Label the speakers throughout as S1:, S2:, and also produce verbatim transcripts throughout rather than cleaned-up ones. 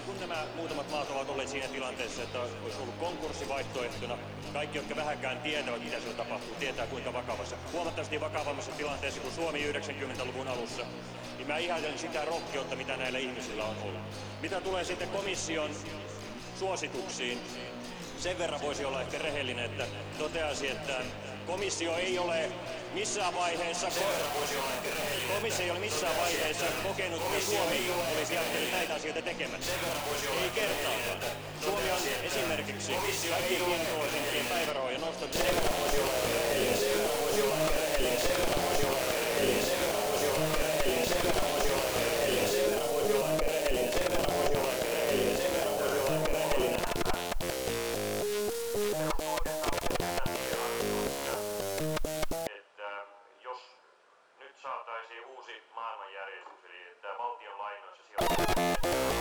S1: niin kun nämä muutamat maat ovat olleet siinä tilanteessa, että olisi ollut konkurssivaihtoehtona, kaikki, jotka vähänkään tietävät, mitä siellä tapahtuu, tietää kuinka vakavassa, huomattavasti vakavammassa tilanteessa kuin Suomi yhdeksänkymmentäluvun alussa, niin mä ihailen sitä rohkeutta, mitä näillä ihmisillä on ollut. Mitä tulee sitten komission suosituksiin, sen verran voisi olla ehkä rehellinen, että toteasi, että komissio ei ole missään vaiheessa, komissio ei ole missään vaiheessa kokenut, että Suomi olisi jättänyt näitä asioita tekemättä. Ei kertaakaan. Suomi on esimerkiksi kaikkien pienituloisimpien päivärahoja nostanut. Sen verran voisi olla rehellinen, sen verran voisi olla rehellinen, sen verran voisi olla rehellinen, sen verran voisi olla rehellinen, sen verran voisi olla rehellinen, sen verran voisi olla rehellinen, sen verran voisi olla rehellinen, sen verran voisi olla rehellinen.
S2: Saataisiin uusi maailmanjärjestys, eli että valtion lainoissa sijoitetaan.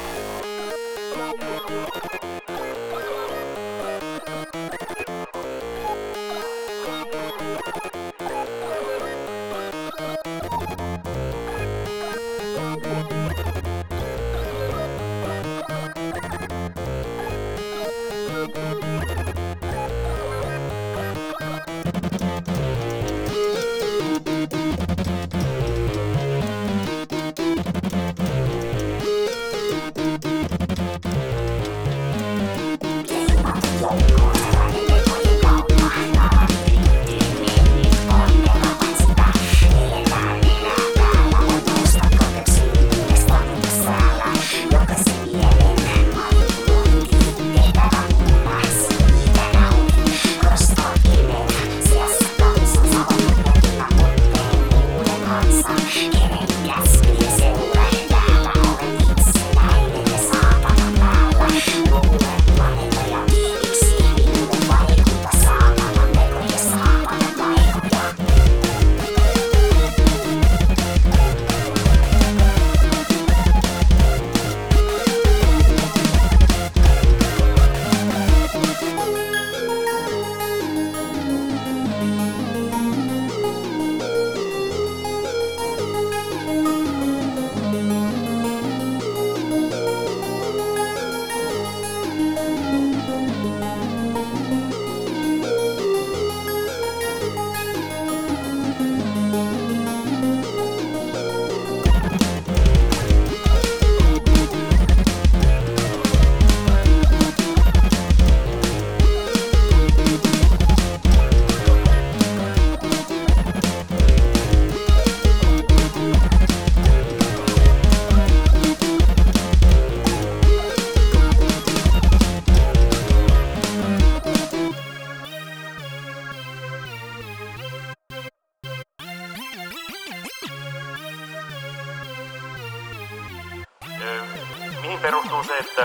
S2: Mihin perustuu se, että,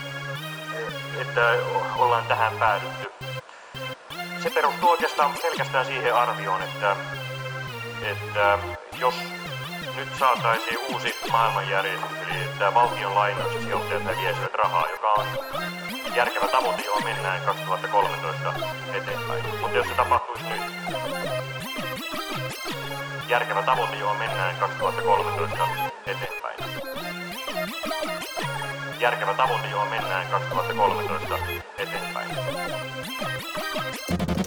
S2: että ollaan tähän päädytty? Se perustuu oikeastaan pelkästään siihen arvioon, että, että jos nyt saataisiin uusi maailmanjärjestys, eli että valtion lainoissa sijoittajat häviäisivät rahaa, joka on järkevä tavoite, johon mennään kaksituhattakolmetoista eteenpäin. Mutta jos se tapahtuisi nyt, järkevä tavoite, johon mennään kaksituhattakolmetoista eteenpäin. Järkevä tavoite, johon mennään kaksituhattakolmetoista eteenpäin.